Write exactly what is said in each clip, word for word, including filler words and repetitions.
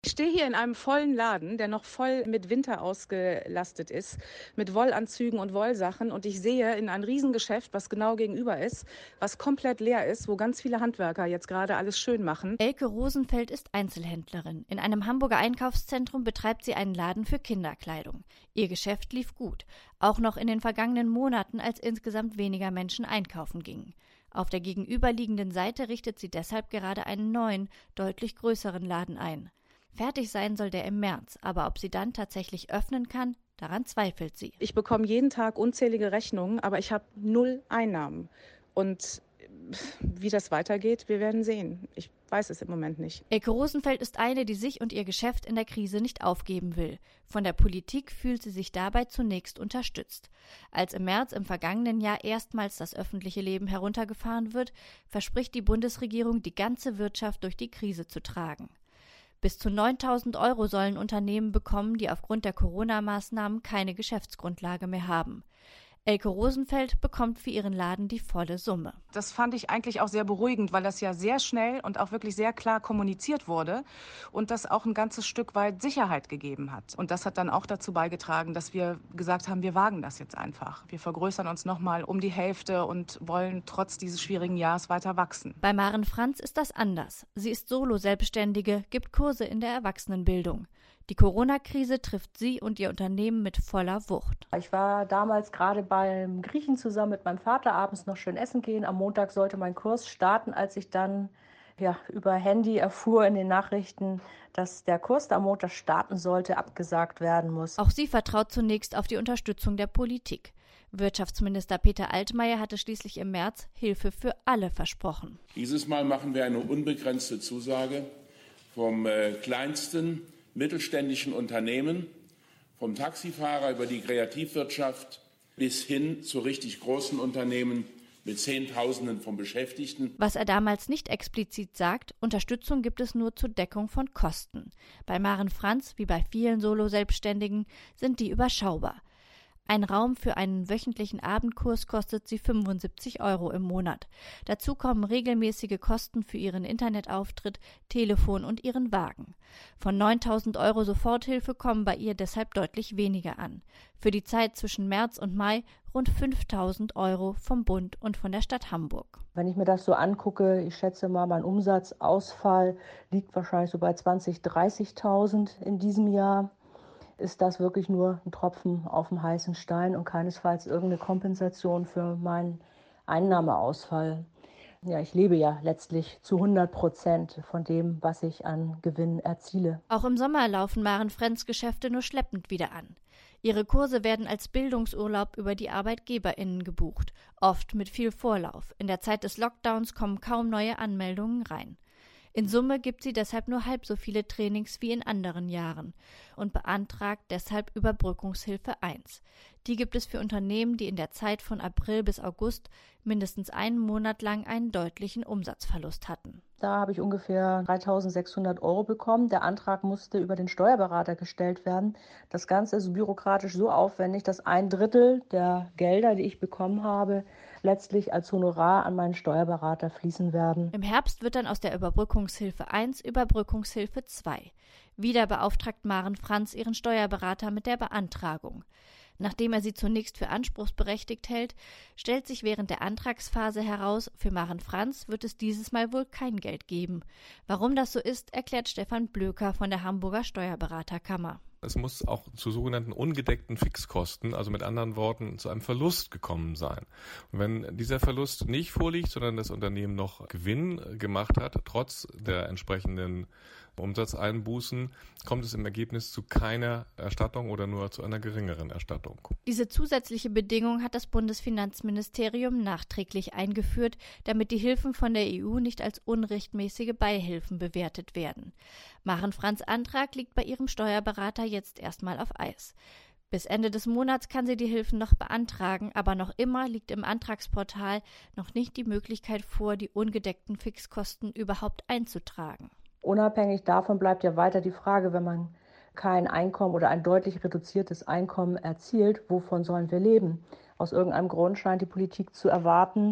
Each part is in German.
Ich stehe hier in einem vollen Laden, der noch voll mit Winter ausgelastet ist, mit Wollanzügen und Wollsachen. Und ich sehe in ein Riesengeschäft, was genau gegenüber ist, was komplett leer ist, wo ganz viele Handwerker jetzt gerade alles schön machen. Elke Rosenfeld ist Einzelhändlerin. In einem Hamburger Einkaufszentrum betreibt sie einen Laden für Kinderkleidung. Ihr Geschäft lief gut, auch noch in den vergangenen Monaten, als insgesamt weniger Menschen einkaufen gingen. Auf der gegenüberliegenden Seite richtet sie deshalb gerade einen neuen, deutlich größeren Laden ein. Fertig sein soll der im März, aber ob sie dann tatsächlich öffnen kann, daran zweifelt sie. Ich bekomme jeden Tag unzählige Rechnungen, aber ich habe null Einnahmen. Und wie das weitergeht, wir werden sehen. Ich weiß es im Moment nicht. Elke Rosenfeld ist eine, die sich und ihr Geschäft in der Krise nicht aufgeben will. Von der Politik fühlt sie sich dabei zunächst unterstützt. Als im März im vergangenen Jahr erstmals das öffentliche Leben heruntergefahren wird, verspricht die Bundesregierung, die ganze Wirtschaft durch die Krise zu tragen. Bis zu neuntausend Euro sollen Unternehmen bekommen, die aufgrund der Corona-Maßnahmen keine Geschäftsgrundlage mehr haben. Elke Rosenfeld bekommt für ihren Laden die volle Summe. Das fand ich eigentlich auch sehr beruhigend, weil das ja sehr schnell und auch wirklich sehr klar kommuniziert wurde und das auch ein ganzes Stück weit Sicherheit gegeben hat. Und das hat dann auch dazu beigetragen, dass wir gesagt haben, wir wagen das jetzt einfach. Wir vergrößern uns nochmal um die Hälfte und wollen trotz dieses schwierigen Jahres weiter wachsen. Bei Maren Franz ist das anders. Sie ist Solo-Selbstständige, gibt Kurse in der Erwachsenenbildung. Die Corona-Krise trifft sie und ihr Unternehmen mit voller Wucht. Ich war damals gerade beim Griechen zusammen mit meinem Vater abends noch schön essen gehen. Am Montag sollte mein Kurs starten, als ich dann ja, über Handy erfuhr in den Nachrichten, dass der Kurs, der am Montag starten sollte, abgesagt werden muss. Auch sie vertraut zunächst auf die Unterstützung der Politik. Wirtschaftsminister Peter Altmaier hatte schließlich im März Hilfe für alle versprochen. Dieses Mal machen wir eine unbegrenzte Zusage vom äh, kleinsten mittelständischen Unternehmen, vom Taxifahrer über die Kreativwirtschaft bis hin zu richtig großen Unternehmen mit Zehntausenden von Beschäftigten. Was er damals nicht explizit sagt, Unterstützung gibt es nur zur Deckung von Kosten. Bei Maren Franz, wie bei vielen Solo-Selbstständigen, sind die überschaubar. Ein Raum für einen wöchentlichen Abendkurs kostet sie fünfundsiebzig Euro im Monat. Dazu kommen regelmäßige Kosten für ihren Internetauftritt, Telefon und ihren Wagen. Von neuntausend Euro Soforthilfe kommen bei ihr deshalb deutlich weniger an. Für die Zeit zwischen März und Mai rund fünftausend Euro vom Bund und von der Stadt Hamburg. Wenn ich mir das so angucke, ich schätze mal, mein Umsatzausfall liegt wahrscheinlich so bei zwanzigtausend, dreißigtausend in diesem Jahr. Ist das wirklich nur ein Tropfen auf dem heißen Stein und keinesfalls irgendeine Kompensation für meinen Einnahmeausfall. Ja, ich lebe ja letztlich zu hundert Prozent von dem, was ich an Gewinn erziele. Auch im Sommer laufen Maren Franz Geschäfte nur schleppend wieder an. Ihre Kurse werden als Bildungsurlaub über die ArbeitgeberInnen gebucht, oft mit viel Vorlauf. In der Zeit des Lockdowns kommen kaum neue Anmeldungen rein. In Summe gibt sie deshalb nur halb so viele Trainings wie in anderen Jahren und beantragt deshalb Überbrückungshilfe eins. Die gibt es für Unternehmen, die in der Zeit von April bis August mindestens einen Monat lang einen deutlichen Umsatzverlust hatten. Da habe ich ungefähr dreitausendsechshundert Euro bekommen. Der Antrag musste über den Steuerberater gestellt werden. Das Ganze ist bürokratisch so aufwendig, dass ein Drittel der Gelder, die ich bekommen habe, letztlich als Honorar an meinen Steuerberater fließen werden. Im Herbst wird dann aus der Überbrückungshilfe eins Überbrückungshilfe zwei. Wieder beauftragt Maren Franz ihren Steuerberater mit der Beantragung. Nachdem er sie zunächst für anspruchsberechtigt hält, stellt sich während der Antragsphase heraus, für Maren Franz wird es dieses Mal wohl kein Geld geben. Warum das so ist, erklärt Stefan Blöker von der Hamburger Steuerberaterkammer. Es muss auch zu sogenannten ungedeckten Fixkosten, also mit anderen Worten zu einem Verlust gekommen sein. Und wenn dieser Verlust nicht vorliegt, sondern das Unternehmen noch Gewinn gemacht hat, trotz der entsprechenden Umsatzeinbußen, kommt es im Ergebnis zu keiner Erstattung oder nur zu einer geringeren Erstattung. Diese zusätzliche Bedingung hat das Bundesfinanzministerium nachträglich eingeführt, damit die Hilfen von der E U nicht als unrechtmäßige Beihilfen bewertet werden. Maren Franz' Antrag liegt bei ihrem Steuerberater jetzt erstmal auf Eis. Bis Ende des Monats kann sie die Hilfen noch beantragen, aber noch immer liegt im Antragsportal noch nicht die Möglichkeit vor, die ungedeckten Fixkosten überhaupt einzutragen. Unabhängig davon bleibt ja weiter die Frage, wenn man kein Einkommen oder ein deutlich reduziertes Einkommen erzielt, wovon sollen wir leben? Aus irgendeinem Grund scheint die Politik zu erwarten,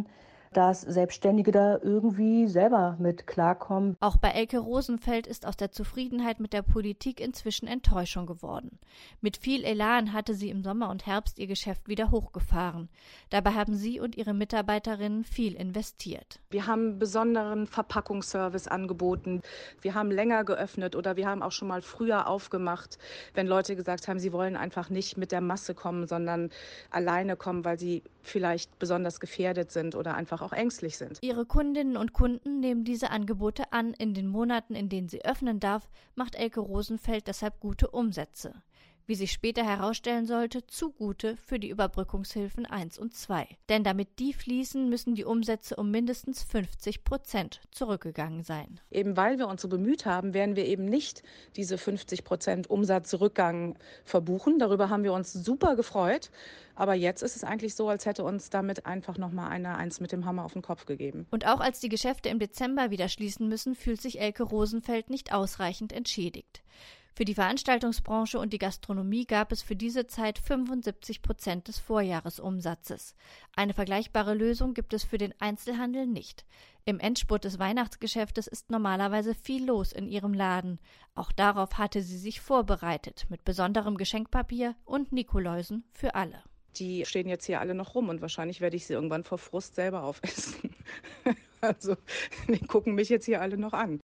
dass Selbstständige da irgendwie selber mit klarkommen. Auch bei Elke Rosenfeld ist aus der Zufriedenheit mit der Politik inzwischen Enttäuschung geworden. Mit viel Elan hatte sie im Sommer und Herbst ihr Geschäft wieder hochgefahren. Dabei haben sie und ihre Mitarbeiterinnen viel investiert. Wir haben besonderen Verpackungsservice angeboten. Wir haben länger geöffnet oder wir haben auch schon mal früher aufgemacht, wenn Leute gesagt haben, sie wollen einfach nicht mit der Masse kommen, sondern alleine kommen, weil sie vielleicht besonders gefährdet sind oder einfach auch ängstlich sind. Ihre Kundinnen und Kunden nehmen diese Angebote an. In den Monaten, in denen sie öffnen darf, macht Elke Rosenfeld deshalb gute Umsätze. Wie sich später herausstellen sollte, zu gute für die Überbrückungshilfen eins und zwei. Denn damit die fließen, müssen die Umsätze um mindestens fünfzig Prozent zurückgegangen sein. Eben weil wir uns so bemüht haben, werden wir eben nicht diese fünfzig Prozent Umsatzrückgang verbuchen. Darüber haben wir uns super gefreut. Aber jetzt ist es eigentlich so, als hätte uns damit einfach nochmal einer eins mit dem Hammer auf den Kopf gegeben. Und auch als die Geschäfte im Dezember wieder schließen müssen, fühlt sich Elke Rosenfeld nicht ausreichend entschädigt. Für die Veranstaltungsbranche und die Gastronomie gab es für diese Zeit fünfundsiebzig Prozent des Vorjahresumsatzes. Eine vergleichbare Lösung gibt es für den Einzelhandel nicht. Im Endspurt des Weihnachtsgeschäftes ist normalerweise viel los in ihrem Laden. Auch darauf hatte sie sich vorbereitet, mit besonderem Geschenkpapier und Nikoläusen für alle. Die stehen jetzt hier alle noch rum und wahrscheinlich werde ich sie irgendwann vor Frust selber aufessen. Also, die gucken mich jetzt hier alle noch an.